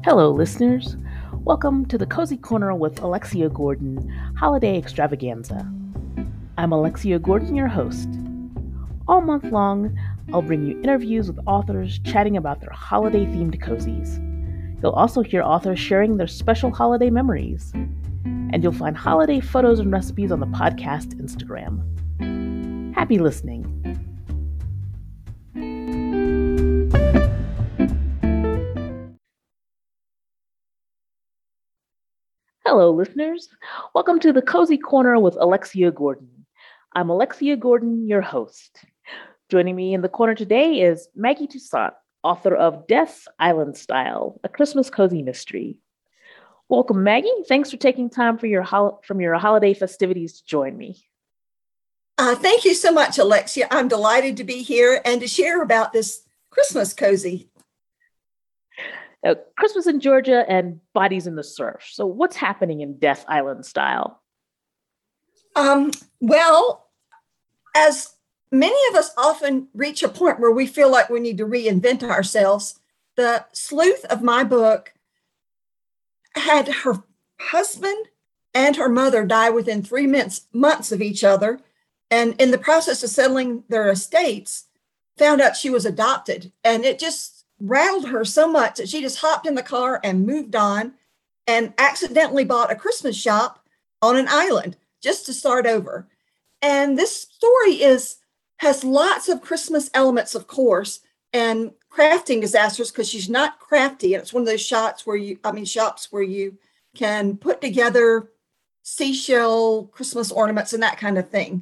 Hello, listeners. Welcome to the Cozy Corner with Alexia Gordon Holiday Extravaganza. I'm Alexia Gordon, your host. All month long, I'll bring you interviews with authors chatting about their holiday themed cozies. You'll also hear authors sharing their special holiday memories. And you'll find holiday photos and recipes on the podcast Instagram. Happy listening. Hello, listeners. Welcome to the Cozy Corner with Alexia Gordon. I'm Alexia Gordon, your host. Joining me in the corner today is Maggie Toussaint, author of Death Island Style, a Christmas cozy mystery. Welcome, Maggie. Thanks for taking time from your holiday festivities to join me. Thank you so much, Alexia. I'm delighted to be here and to share about this Christmas cozy. Christmas in Georgia and Bodies in the Surf. So what's happening in Death Island Style? Well, as many of us often reach a point where we feel like we need to reinvent ourselves, the sleuth of my book had her husband and her mother die within 3 months of each other. And in the process of settling their estates, found out she was adopted. And it just rattled her so much that she just hopped in the car and moved on and accidentally bought a Christmas shop on an island just to start over. And this story has lots of Christmas elements, of course, and crafting disasters because she's not crafty. And it's one of those shops where you can put together seashell Christmas ornaments and that kind of thing.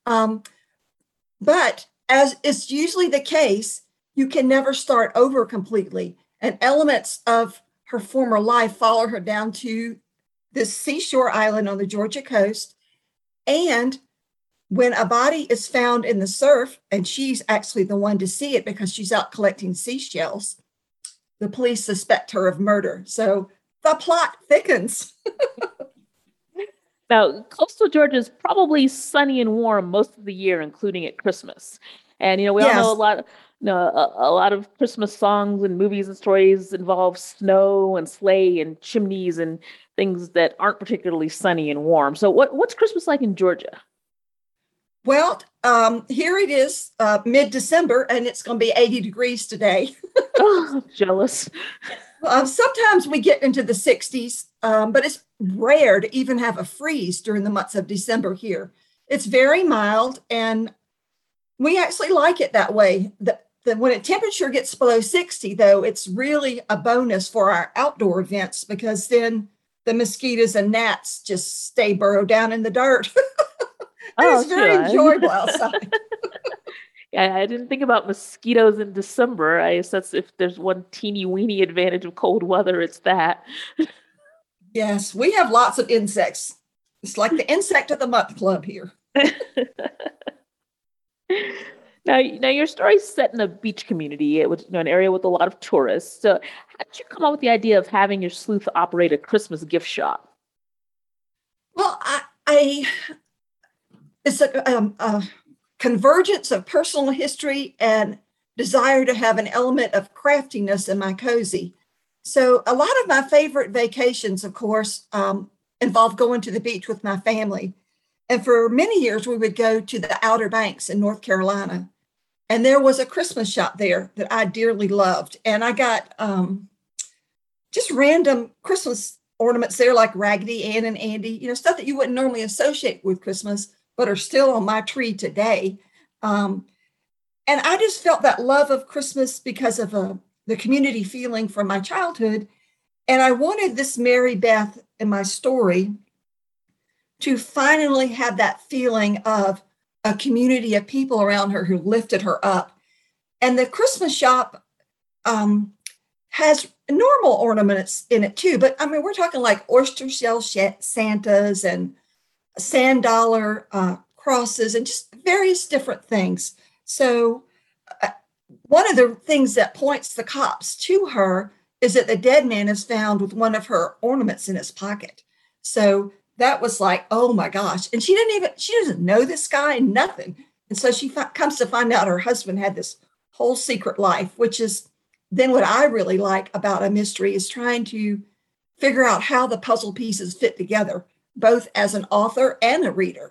But as is usually the case, you can never start over completely. And elements of her former life follow her down to this seashore island on the Georgia coast. And when a body is found in the surf, and she's actually the one to see it because she's out collecting seashells, the police suspect her of murder. So the plot thickens. Now, coastal Georgia is probably sunny and warm most of the year, including at Christmas. And we all know a lot of Christmas songs and movies and stories involve snow and sleigh and chimneys and things that aren't particularly sunny and warm. So, what's Christmas like in Georgia? Well, here it is, mid-December, and it's going to be 80 degrees today. Oh, jealous. Sometimes we get into the 60s, but it's rare to even have a freeze during the months of December here. It's very mild, and we actually like it that way. When a temperature gets below 60, though, it's really a bonus for our outdoor events because then the mosquitoes and gnats just stay burrowed down in the dirt. It's very enjoyable outside. Yeah, I didn't think about mosquitoes in December. I guess if there's one teeny weeny advantage of cold weather, it's that. Yes, we have lots of insects. It's like the insect of the month club here. Now your story's set in a beach community, an area with a lot of tourists. So, how did you come up with the idea of having your sleuth operate a Christmas gift shop? Well, it's a convergence of personal history and desire to have an element of craftiness in my cozy. So, a lot of my favorite vacations, of course, involve going to the beach with my family. And for many years, we would go to the Outer Banks in North Carolina. And there was a Christmas shop there that I dearly loved. And I got just random Christmas ornaments there, like Raggedy Ann and Andy, stuff that you wouldn't normally associate with Christmas, but are still on my tree today. And I just felt that love of Christmas because of the community feeling from my childhood. And I wanted this Mary Beth in my story to finally have that feeling of a community of people around her who lifted her up. And the Christmas shop has normal ornaments in it too, but we're talking like oyster shell Santas and sand dollar crosses and just various different things. So one of the things that points the cops to her is that the dead man is found with one of her ornaments in his pocket. So that was like, oh my gosh. And she doesn't know this guy, nothing. And so she comes to find out her husband had this whole secret life, which is then what I really like about a mystery is trying to figure out how the puzzle pieces fit together, both as an author and a reader.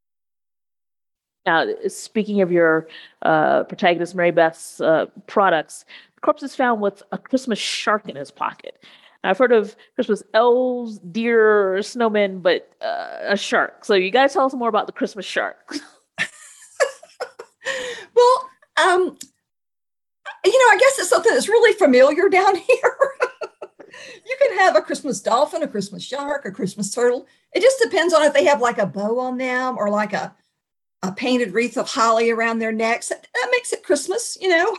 Now, speaking of your protagonist, Mary Beth's products, the corpse is found with a Christmas shark in his pocket. Now, I've heard of Christmas elves, deer, snowmen, but a shark. So you guys tell us more about the Christmas shark. Well, I guess it's something that's really familiar down here. You can have a Christmas dolphin, a Christmas shark, a Christmas turtle. It just depends on if they have like a bow on them or like a painted wreath of holly around their necks. That makes it Christmas,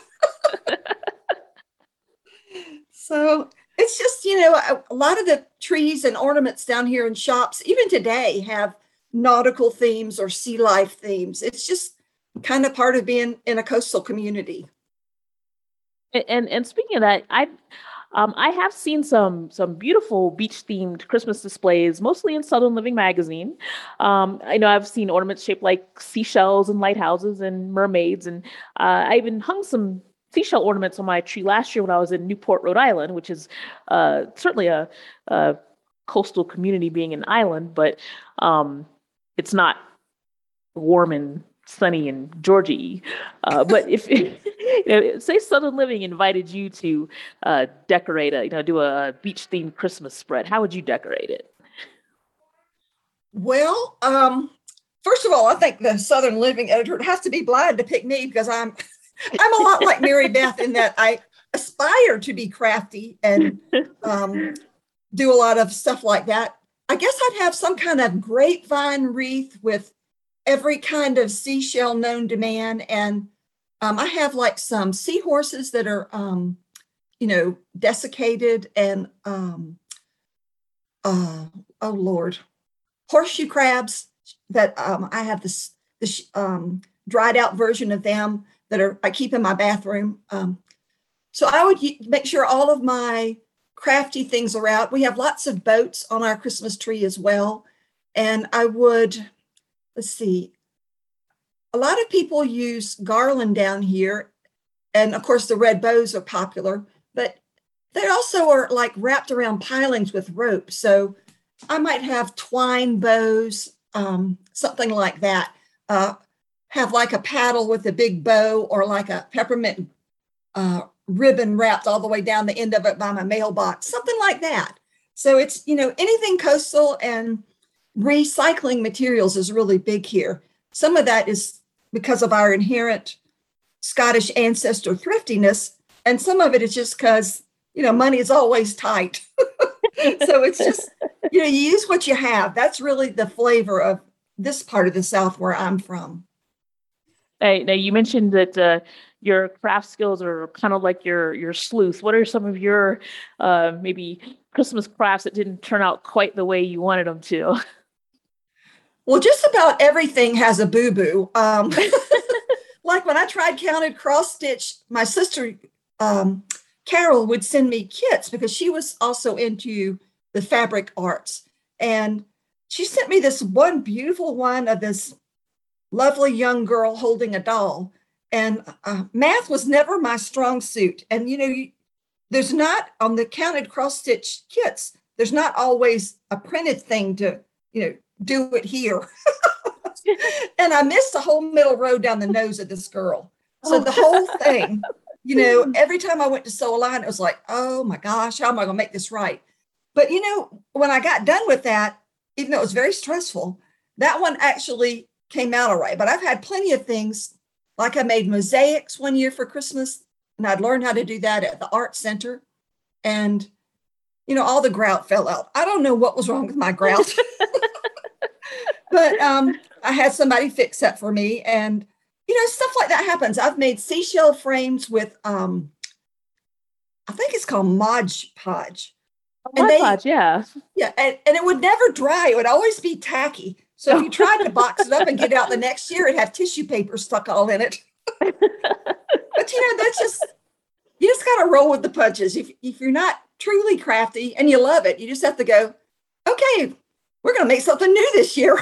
So it's just, a lot of the trees and ornaments down here in shops, even today, have nautical themes or sea life themes. It's just kind of part of being in a coastal community. And speaking of that, I have seen some beautiful beach themed Christmas displays, mostly in Southern Living magazine. I know I've seen ornaments shaped like seashells and lighthouses and mermaids, and I even hung some seashell ornaments on my tree last year when I was in Newport, Rhode Island, which is certainly a coastal community, being an island, but it's not warm and sunny and Georgie. But if say Southern Living invited you to decorate do a beach themed Christmas spread, how would you decorate it? Well, first of all, I think the Southern Living editor has to be blind to pick me because I'm a lot like Mary Beth in that I aspire to be crafty and do a lot of stuff like that. I guess I'd have some kind of grapevine wreath with every kind of seashell known to man. And I have like some seahorses that are, desiccated and, oh Lord, horseshoe crabs that I have this dried out version of them that I keep in my bathroom. So I would make sure all of my crafty things are out. We have lots of boats on our Christmas tree as well. And I would, let's see, a lot of people use garland down here. And of course, the red bows are popular, but they also are like wrapped around pilings with rope. So I might have twine bows, something like that. Have like a paddle with a big bow or like a peppermint ribbon wrapped all the way down the end of it by my mailbox, something like that. So it's, anything coastal, and recycling materials is really big here. Some of that is because of our inherent Scottish ancestor thriftiness, and some of it is just because, money is always tight. So it's just, you use what you have. That's really the flavor of this part of the South where I'm from. Now you mentioned that your craft skills are kind of like your sleuth. What are some of your maybe Christmas crafts that didn't turn out quite the way you wanted them to? Well, just about everything has a boo-boo. Like when I tried counted cross stitch, my sister Carol would send me kits because she was also into the fabric arts. And she sent me this one beautiful one of this lovely young girl holding a doll. And math was never my strong suit. And, there's not on the counted cross stitch kits, there's not always a printed thing to, do it here. And I missed the whole middle row down the nose of this girl. So the whole thing, every time I went to sew a line, it was like, oh my gosh, how am I going to make this right? But, when I got done with that, even though it was very stressful, that one actually came out all right. But I've had plenty of things, like I made mosaics one year for Christmas, and I'd learned how to do that at the art center. And, all the grout fell out. I don't know what was wrong with my grout. But I had somebody fix that for me. And, stuff like that happens. I've made seashell frames with, I think it's called Mod Podge. Mod Podge, yeah. Yeah, and it would never dry. It would always be tacky. So if you tried to box it up and get it out the next year, it'd have tissue paper stuck all in it. But, that's just, you just got to roll with the punches. If you're not truly crafty and you love it, you just have to go, okay, we're going to make something new this year.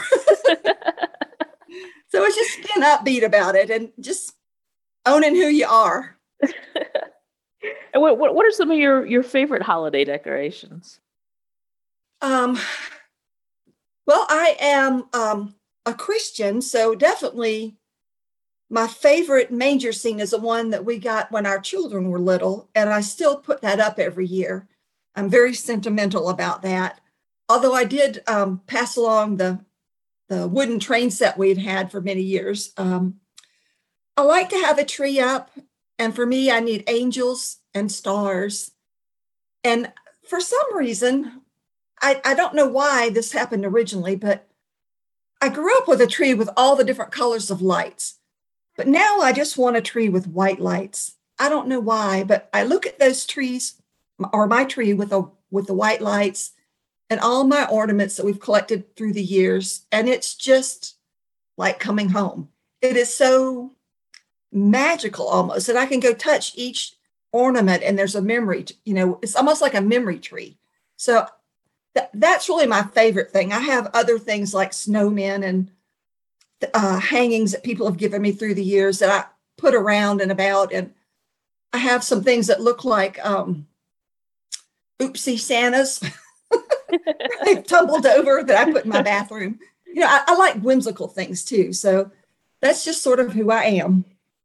So it's just being upbeat about it and just owning who you are. And what are some of your favorite holiday decorations? Um, well, I am a Christian, so definitely my favorite manger scene is the one that we got when our children were little, and I still put that up every year. I'm very sentimental about that. Although I did pass along the wooden train set we'd had for many years. I like to have a tree up, and for me, I need angels and stars. And for some reason, I don't know why this happened originally, but I grew up with a tree with all the different colors of lights. But now I just want a tree with white lights. I don't know why, but I look at those trees or my tree with the white lights and all my ornaments that we've collected through the years, and it's just like coming home. It is so magical almost that I can go touch each ornament and there's a memory, it's almost like a memory tree. So that's really my favorite thing. I have other things like snowmen and hangings that people have given me through the years that I put around and about. And I have some things that look like oopsie Santas. They've tumbled over that I put in my bathroom. I like whimsical things too. So that's just sort of who I am.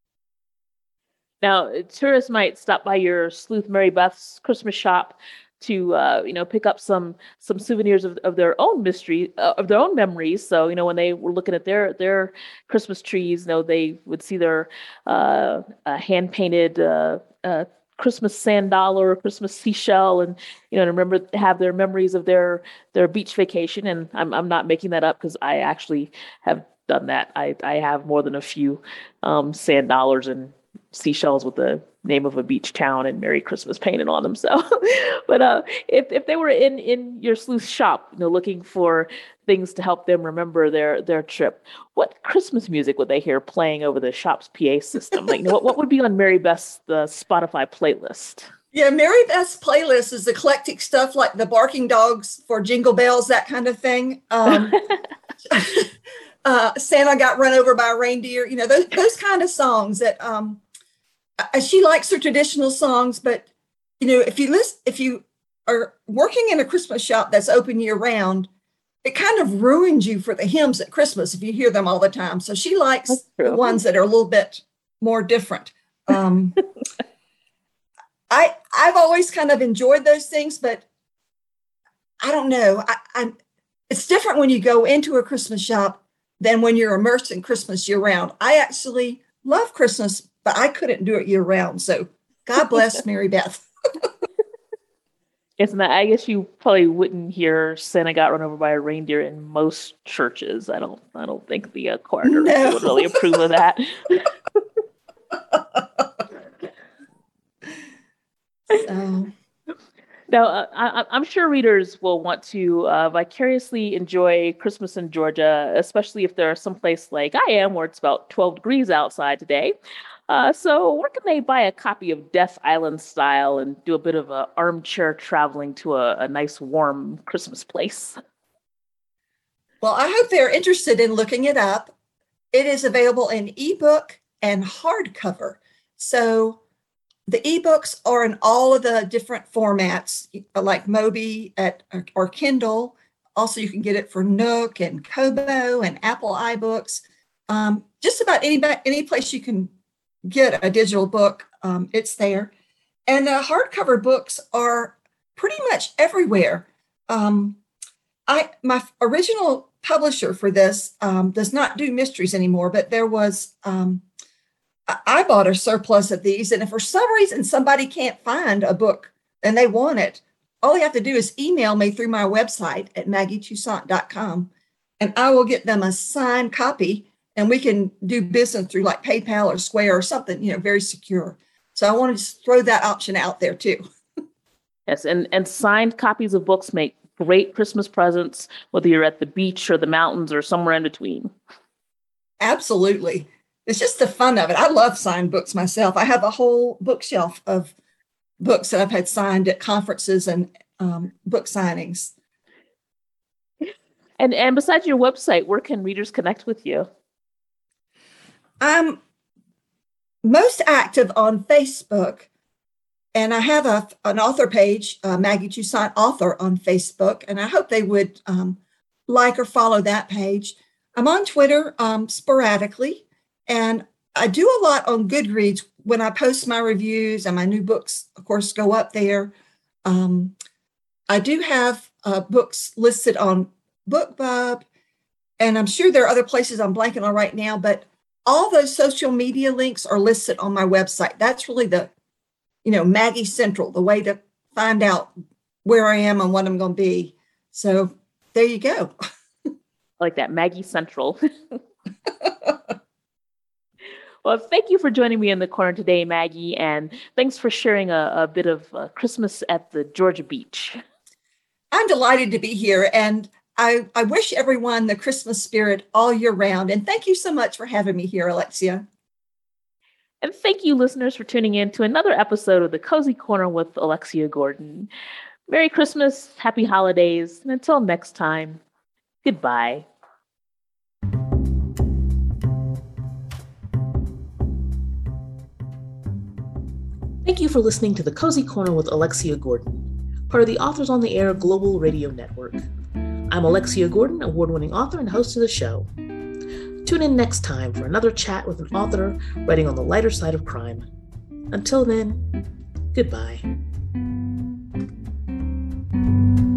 Now, tourists might stop by your Sleuth Mary Beth's Christmas shop to pick up some souvenirs of their own mystery of their own memories. So when they were looking at their Christmas trees, they would see their hand painted Christmas sand dollar or Christmas seashell, and to remember have their memories of their beach vacation. And I'm not making that up because I actually have done that. I have more than a few sand dollars and seashells with the name of a beach town and Merry Christmas painted on them. So, but if they were in your sleuth shop, looking for things to help them remember their trip, what Christmas music would they hear playing over the shop's PA system? Like, what would be on Mary Beth's the Spotify playlist? Yeah, Mary Beth's playlist is eclectic stuff like the barking dogs for Jingle Bells, that kind of thing. Santa got run over by a reindeer, those kind of songs that she likes her traditional songs, but if you are working in a Christmas shop that's open year round, it kind of ruins you for the hymns at Christmas if you hear them all the time. So she likes the ones that are a little bit more different. I've always kind of enjoyed those things, but I don't know. It's different when you go into a Christmas shop than when you're immersed in Christmas year round. I actually love Christmas, but I couldn't do it year round. So God bless Mary Beth. Yes, and I guess you probably wouldn't hear Santa got run over by a reindeer in most churches. I don't think the choir director would really approve of that. So. Now, I'm sure readers will want to vicariously enjoy Christmas in Georgia, especially if they're someplace like I am, where it's about 12 degrees outside today. So where can they buy a copy of Death Island Style and do a bit of armchair traveling to a nice warm Christmas place? Well, I hope they're interested in looking it up. It is available in ebook and hardcover. So the ebooks are in all of the different formats, like Moby or Kindle. Also, you can get it for Nook and Kobo and Apple iBooks. Just about any place you can get a digital book, it's there. And hardcover books are pretty much everywhere. My original publisher for this does not do mysteries anymore, but there was I bought a surplus of these, and if for some reason somebody can't find a book and they want it, all they have to do is email me through my website at maggietoussaint.com, and I will get them a signed copy, and we can do business through like PayPal or Square or something, very secure. So I want to just throw that option out there too. Yes, and signed copies of books make great Christmas presents, whether you're at the beach or the mountains or somewhere in between. Absolutely. It's just the fun of it. I love signed books myself. I have a whole bookshelf of books that I've had signed at conferences and book signings. And besides your website, where can readers connect with you? I'm most active on Facebook, And I have an author page, Maggie Toussaint Author, on Facebook, and I hope they would like or follow that page. I'm on Twitter sporadically, and I do a lot on Goodreads when I post my reviews, and my new books, of course, go up there. I do have books listed on BookBub, and I'm sure there are other places I'm blanking on right now, but all those social media links are listed on my website. That's really the, Maggie Central, the way to find out where I am and what I'm going to be. So there you go. I like that, Maggie Central. Well, thank you for joining me in the corner today, Maggie, and thanks for sharing a bit of Christmas at the Georgia beach. I'm delighted to be here, and I wish everyone the Christmas spirit all year round. And thank you so much for having me here, Alexia. And thank you, listeners, for tuning in to another episode of the Cozy Corner with Alexia Gordon. Merry Christmas, happy holidays, and until next time, goodbye. Thank you for listening to the Cozy Corner with Alexia Gordon, part of the Authors on the Air Global Radio Network. I'm Alexia Gordon, award-winning author and host of the show. Tune in next time for another chat with an author writing on the lighter side of crime. Until then, goodbye.